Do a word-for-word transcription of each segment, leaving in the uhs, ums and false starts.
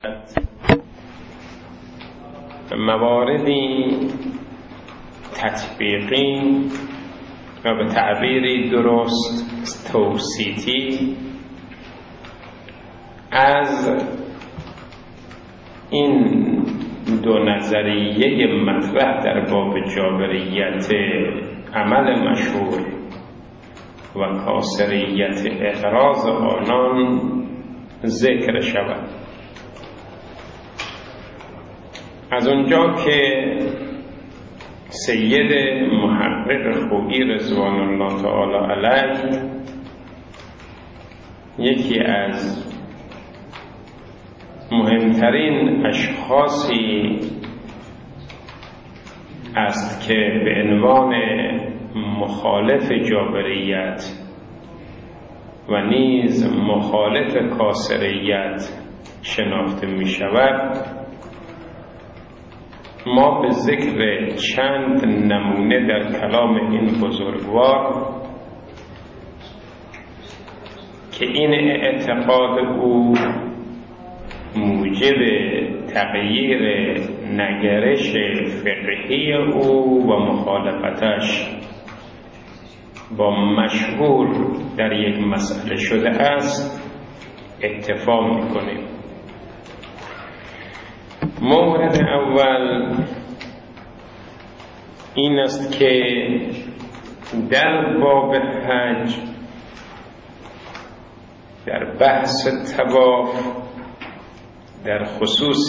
مواردی تطبیقی و به تعبیری درست توصیفی از این دو نظریه مطرح در باب جابریت عمل مشهور و کاسریت اعراض آنان ذکر شود. از اونجا که سید محقق خویی رضوان الله تعالی علیه یکی از مهمترین اشخاصی است که به عنوان مخالف جابریت و نیز مخالف کاسریت شناخته می شود، ما به ذکر چند نمونه در کلام این بزرگوار که این اعتقاد او موجب تغییر نگرش فقهی او و مخالفتش با مشهور در یک مسئله شده است اتفاق می‌کنیم. مورد اول این است که در باب حج در بحث طواف در خصوص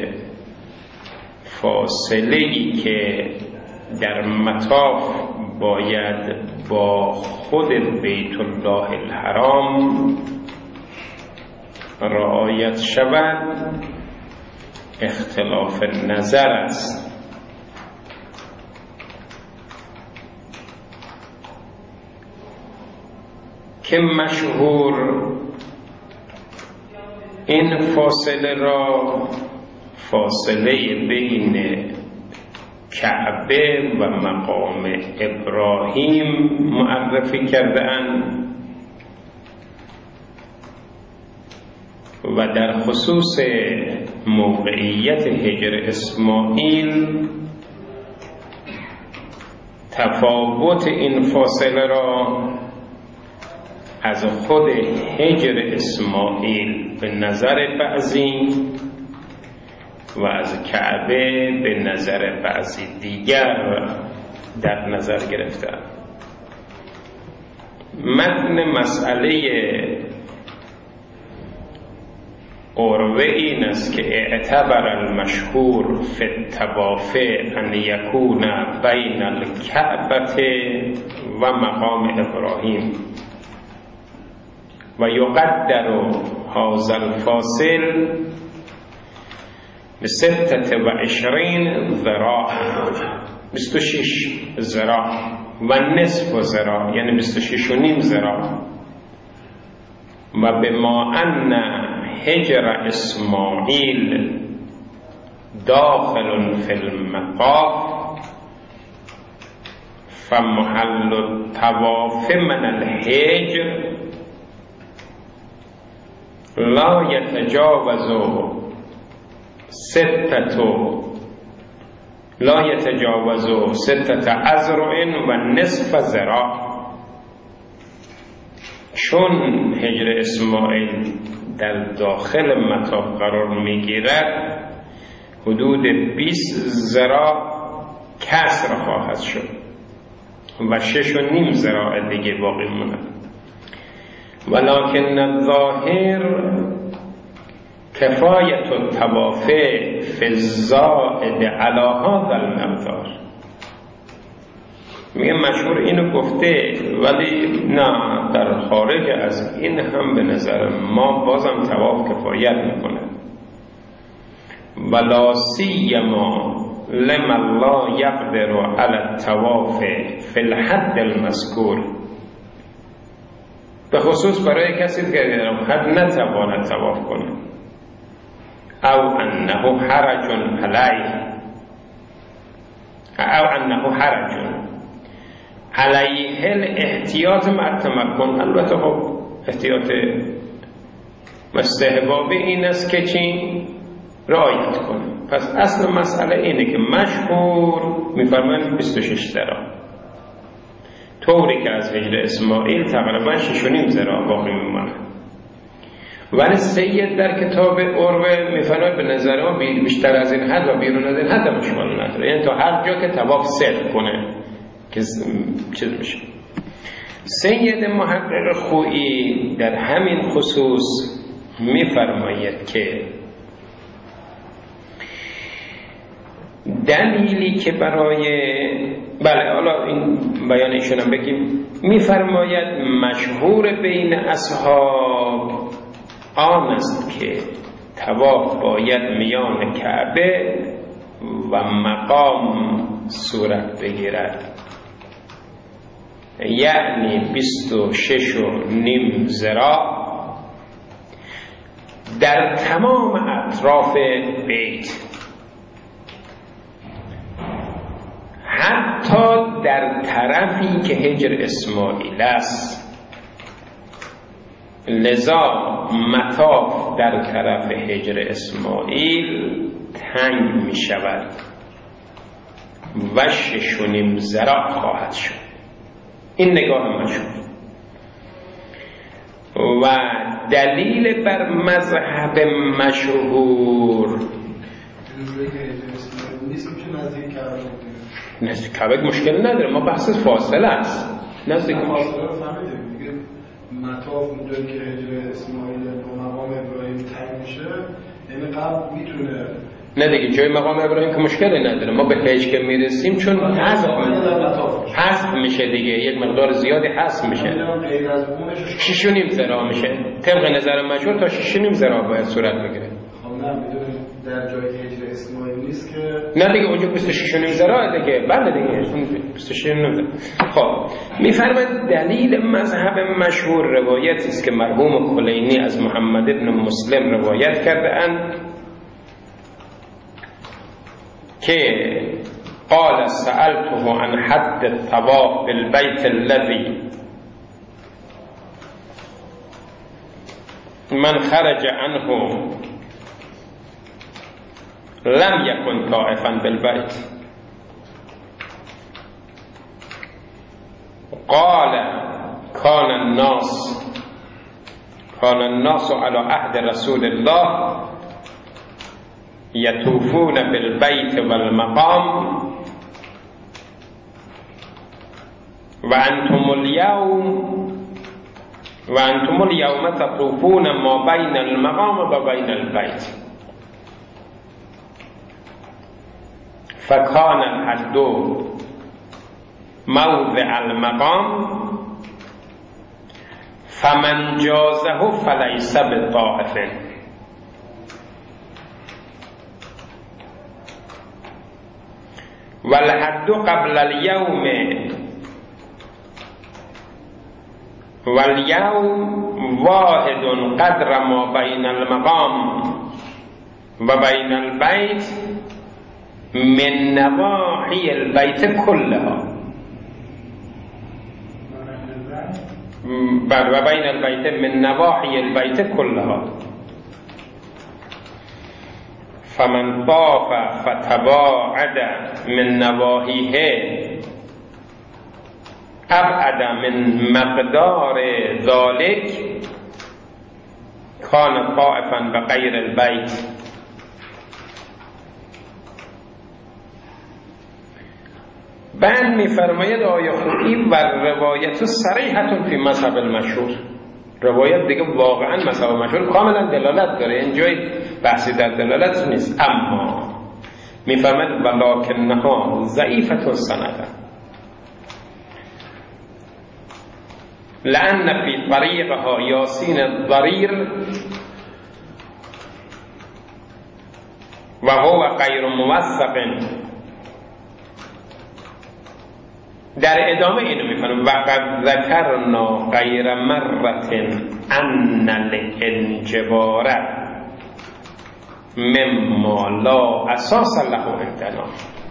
فاصله‌ای که در مطاف باید با خود بیت الله الحرام رعایت شود اختلاف نظر است. که مشهور این فاصله را فاصله بین کعبه و مقام ابراهیم معرفی کرده‌اند و در خصوص موقعیت هجر اسماعیل تفاوت این فاصله را از خود هجر اسماعیل به نظر بعضی و از کعبه به نظر بعضی دیگر در نظر گرفته. متن مسئله عروه این است که اعتبر المشهور فی الطواف ان یکون بین الکعبه و مقام ابراهیم و یقدر هذا الفاصل بستة و عشرین ذراع، بیست و شش ذراع و نصف ذراع یعنی بیست و شش و نیم ذراع. و بما ان هجر اسماعیل داخل فی المطاف فمحل الطواف من الهجر لا يتجاوز ستة لا يتجاوز ستة أذرع و نصف ذراع. چون هجر اسماعیل در داخل مطاف قرار میگیرد حدود بیست ذراع کسر خواهد شد و شش و نیم ذراع دیگه باقی مونده. ولكن الظاهر کفایت الطواف فی الزائد علی هذا المقدار. میگه مشهور اینو گفته ولی نه، در خارج از این هم به نظر ما بازم طواف کفایت میکنه. ولا سیما لمن لا یقدر علی الطواف فی الحد المذکور، به خصوص برای کسی که در حد نتواند طواف کنه، او انه حرج علیه او انه حرج علیه الاحتیاط مع التمکن. البته خب احتیاط مستحبابی این است که چی؟ رعایت کنه. پس اصل مسئله اینه که مشهور میفرمایند بیست و شش ذراع، طوری که از هجر اسماعیل تقریبا شش و نیم ذراع باقی میمونه. ولی سید در کتاب عروه میفرماید به نظر ما بیشتر از این حد و بیرون از این حد مشمول نداره، یعنی تا هر جا که طواف صدق کنه که چیز میشه. سید محقق خویی در همین خصوص میفرماید که دلیلی که برای بله حالا این بیان ایشون هم بگیم، میفرماید مشهور بین اصحاب آن است که طواف باید میان کعبه و مقام صورت بگیرد، یعنی بیست و شش و نیم ذراع در تمام اطراف بیت، حتی در طرفی که هجر اسماعیل است. لذا مطاف در طرف هجر اسماعیل تنگ می شود و شش و نیم ذراع خواهد شد. این نگاه مشهور و دلیل بر مذهب مشهور نزدیک کعبه مشکل نداره، ما بحث فاصله است. نزدیک فاصله رو فهمیدیم دیگه، مطاف اونجایی که هجر اسماعیل و مقام ابراهیم تنگ میشه، یعنی قبل میتونه نه دیگه جای مقام ابراهیم که مشکلی نداره، ما به هج که میرسیم چون حذف حذف میشه دیگه، یک مقدار زیادی حذف میشه، شش و نیم ذراع میشه طبق نظر مشهور، تا شش و نیم ذراع باید صورت بگیره. خب نه میدونیم در جایی که هجر اسماعیل نیست که نه دیگه اونجا بیست و شش و نیم ذراع دیگه. بله دیگه بیست و شش و نیم. خب میفرماید دلیل مذهب مشهور روایتی است که مرحوم کلینی از محمد ابن مسلم روایت کرده اند که قال سألته عن حد الطواف بالبيت الذي من خرج عنه لم يكن طائفا بالبيت، قال كان الناس كان الناس على عهد رسول الله يطوفون بالبيت والمقام وأنتم اليوم وأنتم اليوم تطوفون ما بين المقام وبين البيت، فكان الحد موضع المقام فمن جازه فليس بطائف، والحد قبل اليوم واليوم واحد قدر ما بين المقام وبين البيت من نواحي البيت كلها، بل وبين البيت من نواحي البيت كلها، فمن طاف فتباعد من نواحيه ابعد من مقدار ذلك كان طائفا بغير البيت. بعد میفرماید آیه خویی و روایت صریحة فی مذهب المشهور، روایت دیگه واقعا مذهب مشهور کاملا دلالت داره، اینجای بحثی در دلالت نیست، اما میفرماید ولکنها ضعیفة سندا، لأن في طريقها ياسين الضرير وهو غير موثق. در ادامه اینو میفرمایم وقد ذکرنا غیر مرة ان الانجبار مما لا اساس له عندنا.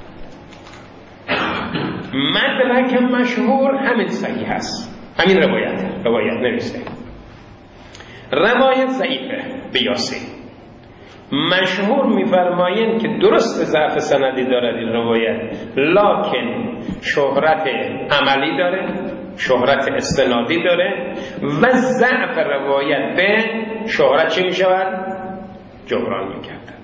مدرک مشهور همین صحیح هست، همین روایت روایت نوشته، روایت ضعیفه بیاسی، مشهور می‌فرمایند که درست ضعف سندی دارد این روایت، لکن شهرت عملی داره، شهرت استنادی داره و ضعف روایت به شهرت چی می‌شود؟ جبران می‌کرد.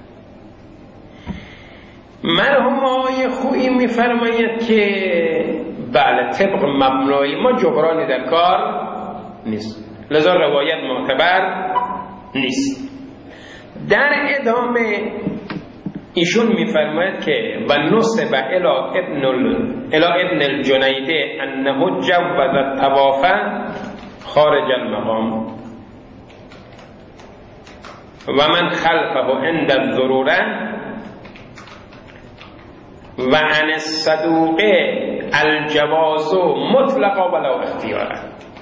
مرحوم آقای خویی می‌فرماید که بله طبق مبنای ما جبرانی در کار نیست، لذا روایت معتبر نیست. در ادامه ایشون میفرماید که و نسب الی ابن الی ابن الجنیده انه جوز الطواف خارج المقام و من خلفه عند الضروره و عن الصدوق الجواز مطلقا ولو اختیارا.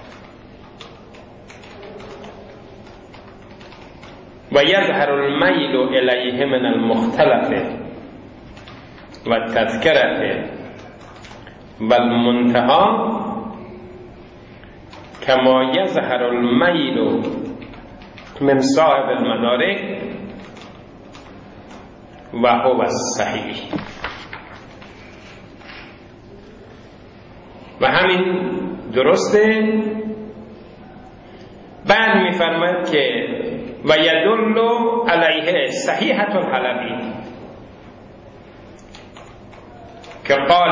و یظهر المیل الیه من المختلف و تذکرت و المنتهى کما یظهر المیل من صاحب المدارک و هو الصحیح. و همین درسته. بعد میفرماید که و یدل علیه صحیحة الحلبی که قال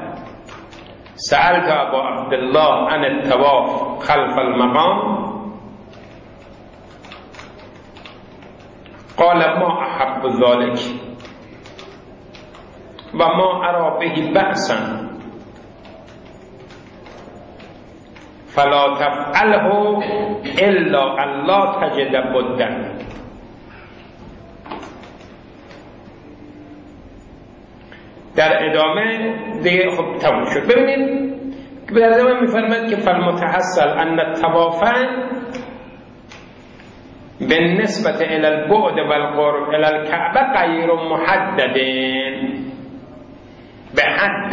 سألت ابا عبدالله عن الطواف خلف المقام قال ما احب ذلك و ما ارى به بأسا فلا تفعله الا الله تجد بدن. در ادامه دیگه خب تموم شد. ببینید در ادامه میفرماید که فالمتحصل ان الطواف بالنسبة الى البعد والقرب الى الكعبه غیر محدد بحد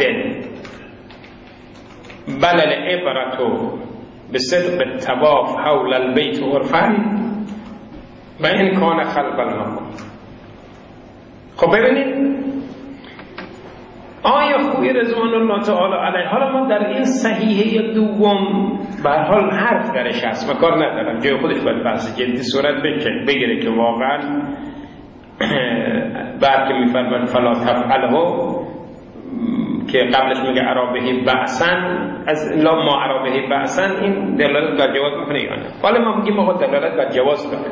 بل العبرة بصدق الطواف حول البيت عرفا و این کان خلف المقام. خب ببینید آیا خوبی رضوان الله تعالی علیه، حالا ما در این صحیحه دوم به هر حال حرف درش هست و کار ندارم، جای خودش باید بحث جدی صورت بگیره که واقعا بعد که میفرماید فلا تفعله که قبلش میگه عرابهی بأسن، از لا ما عرابهی بأسن، این دلالت بر جواز میکنه یا نه؟ حالا ما میگیم آقا دلالت بر جواز داره.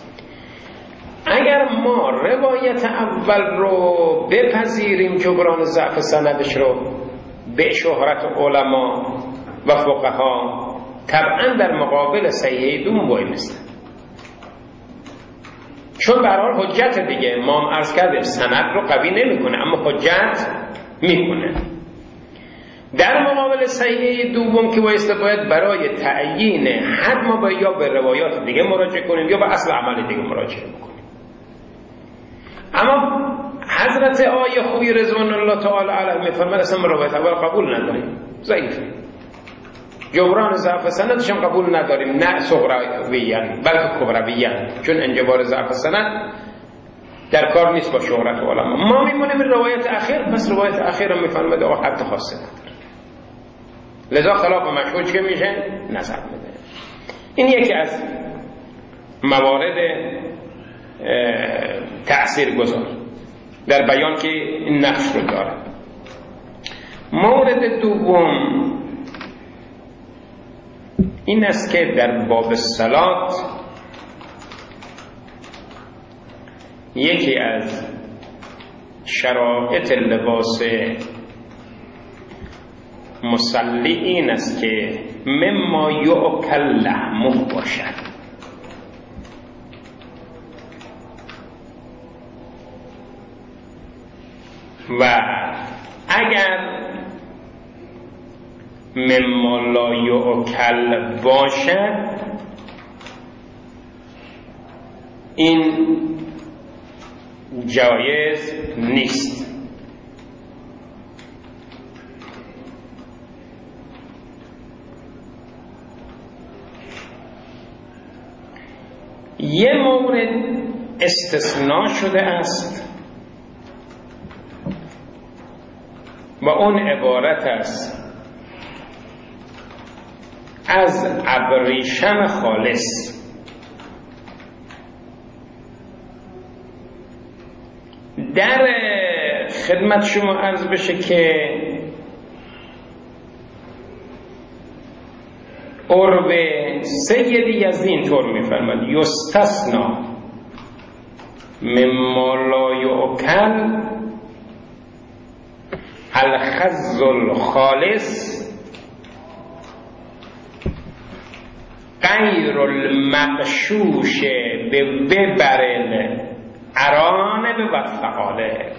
اگر ما روایت اول رو بپذیریم جبران ضعف سندش رو به شهرت علما و فقها، طبعا در مقابل صحیح دوم وای نیست، چون به هر حال حجت دیگه ما هم عرض کردیم سند رو قوی نمیکنه اما حجت میکنه. در مقابل صحیح دوم که وایسته باید برای تعیین حد ما باید یا به روایات دیگه مراجعه کنیم یا به اصل عمل دیگه مراجعه کنیم. اما حضرت آیه خوبی رضوان الله تعالی علیه میفرماید اصلا روایت اول قبول نداریم، ضعیفه، جبران ضعف سندش هم قبول نداریم، نه صغرویان بلکه کبرویان، چون انجبار ضعف سند در کار نیست با شهرت علما. ما میمونیم روایت اخیر، پس روایت اخیر هم میفرماید آقا حد خاصه نداره، لذا خلاف مشهور چه میشه؟ نظر میده. این یکی از موارد تأثیر گذار در بیان که این نقش رو داره. مورد دوم این است که در باب صلات یکی از شرایط لباس مصلی این است که مما یؤکل لحمه باشد و اگر مما لا یؤکل باشد این جایز نیست. یه مورد استثناء شده است و اون عبارت است از ابریشم خالص. در خدمت شما عرض بشه که عرب سید یزدی اینطور میفرماد یستثنا مما لا یؤکل الخز الخالص غیر المغشوش به وبر الارانب و فعاله.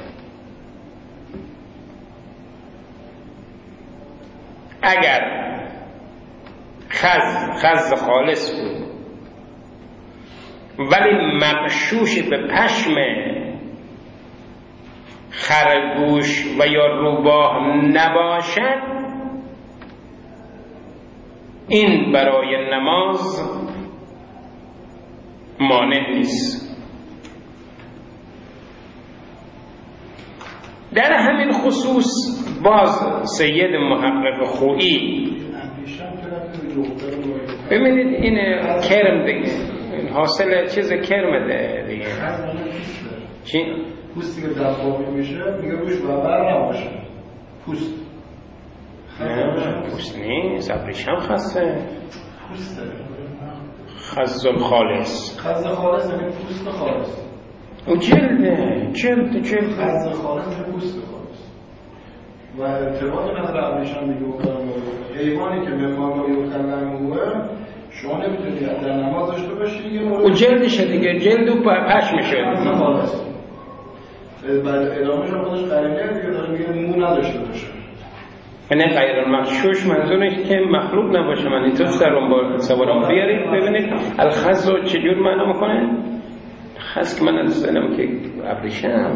اگر خز خز خالص بود ولی مغشوش به پشم خرگوش و یا روباه نباشد، این برای نماز مانع نیست. در همین خصوص باز سید محقق خویی ببینید این کرم دیگه، حاصل چیز کرم دیگه. چی؟ پوستی که دباغی میشه میگه روش وبر نباشه. پوست نه پوست نیست، ابریشم خسته پوسته خز خالص. خز خالص یعنی پوست خالص. اون جلده جلد جلد خز خالص یعنی پوست خالص. و ارتباط نداره ابریشم دیگه اون حیوانی که ممالایی و کلموه شما نمیتونی در نماز داشته باشی دیگه. اون جلدشه دیگه، جلد و پشمشه. خز خالص بعد ادامهش هم خودش قرینه دیگه داره میگه مو نداشته باشه. نه غیر المغشوش منظورش که مخلوق نباشه. من اینطور سرم با سوارم بیارید ببینید الخز رو چجور معنا میکنه. خز که من از زنم که ابریشم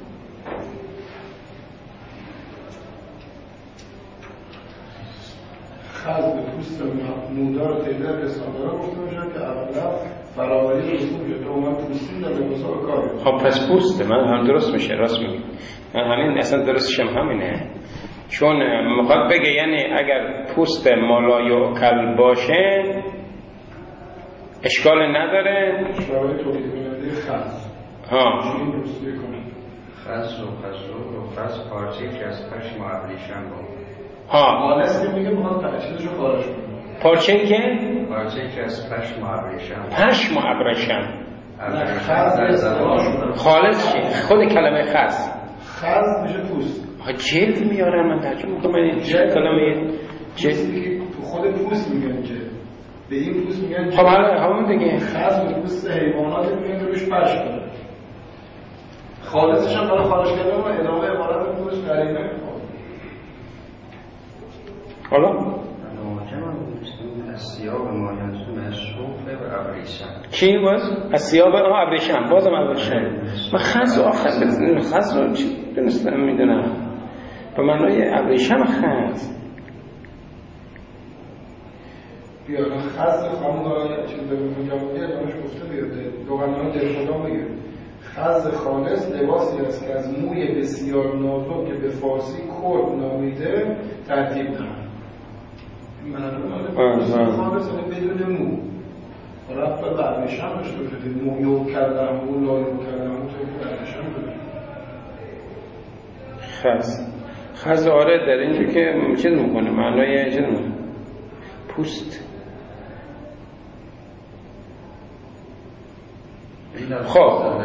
خز به پوست مودار و تیده پستاندارا گفته میشه که اولا فراوری رسول میشه تو من پوستین در لباسا به کار. خب پس پوسته، من هم درست میشه، راست میگی. من همین اصلا درستشم همینه، چون میخواد بگه یعنی اگر پوست مالای و کل باشه اشکال نداره. شرایط تولید کننده خز ها چی درستی کنه؟ خز و خز و خز پارچه که از پشم و ابریشم بود. ها خالص که میگه میخواد چیزشو خارج کنه. پارچه که پارچه که از پشم و ابریشم. پشم و ابریشم. خز در زبان خالص چی؟ خود کلمه خز خز میشه پوست. ها جلد میارم من ترجمه میکنم این کلمه جلد. خود پوست میگن که به این پوست میگن خب حالا همون دیگه خز به پوست حیوانات میگن که روش پشم کنه. خالصش هم برای خارج کردن و ادامه عبارت خودش قرینه میخواد. حالا از سیاب مایانسون از شوفه و ابریشم. چی باز؟ از سیاب آه ابریشم، بازم ابریشم. من خز آخر بزنیم خز رو چی دونستم میدونم به معنای ابریشم خز. بیا خز خانم دارن چیز به مجموعی ادامهش گفته بیاده دوغنان دل خدا میگه خز خالص لباسی است که از موی بسیار نازک که به فارسی کرد نامیده ترتیب دارن. معلومه خالص یعنی بدون مو رفت به ابریشم داشته باشه. مو کردم مو لایو کردم مو تو که ابریشم داره خز. خز آره در اینجا که چیز میکنه معنای چیز میکنه پوست. خب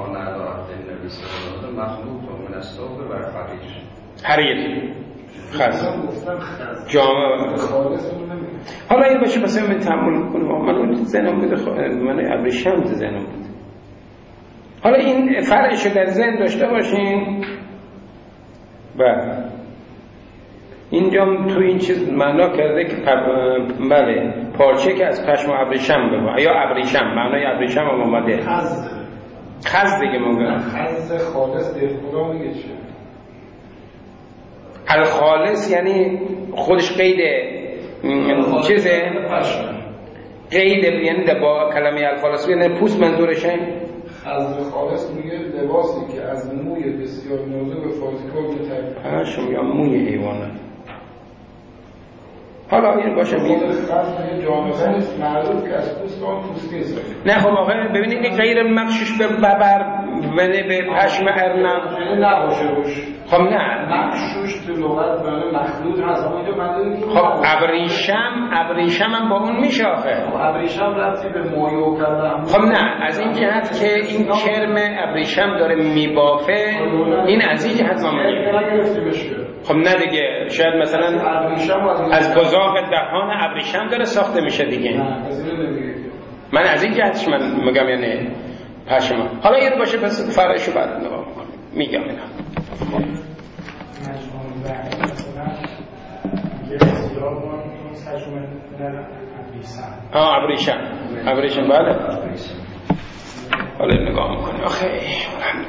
حریر خز جامعه خالص حالا این باشه بسیم من تعمل کنم من اون زنم بوده من ابریشم زنم بوده. حالا این فرعشو در ذهن داشته باشین. بله اینجا تو این چیز معنا کرده که بله پارچه که از پشم و ابریشم بگو یا ابریشم معنای ابریشم هم اومده خز خز دیگه موقع خز خالص دل خدا میگه چه الخالص یعنی خودش قید چیزه قید یعنی با کلمه الخالص یعنی پوست منظورشه. خز خالص میگه لباسی که از موی بسیار نازک و فازیکار مترکب. همش میگم موی حیوانات. حالا این باشه میگه خز یه جانور نیست معروف که از پوست آن پوستی است. نه خب آقا ببینید این غیر مخشوش به ببر و به پشم ارنب نباشه روش. خب نه مخشوش تو لغت معنی مخلوط هست اما اینجا معنی خب ابریشم ابریشم هم با اون میشه آخه. ابریشم ربطی به مایو کردن. خب نه از این جهت که این کرم ابریشم داره میبافه این از این جهت ما میگیم. خب نه دیگه شاید مثلا از گزاق دهان ابریشم داره ساخته میشه دیگه. من از این جهتش من میگم یعنی پشما. حالا این باشه پس فرعشو بعد نگاه میکنم میگم اینا. آه ابریشم ابریشم بله. حالا نگاه میکنیم آخه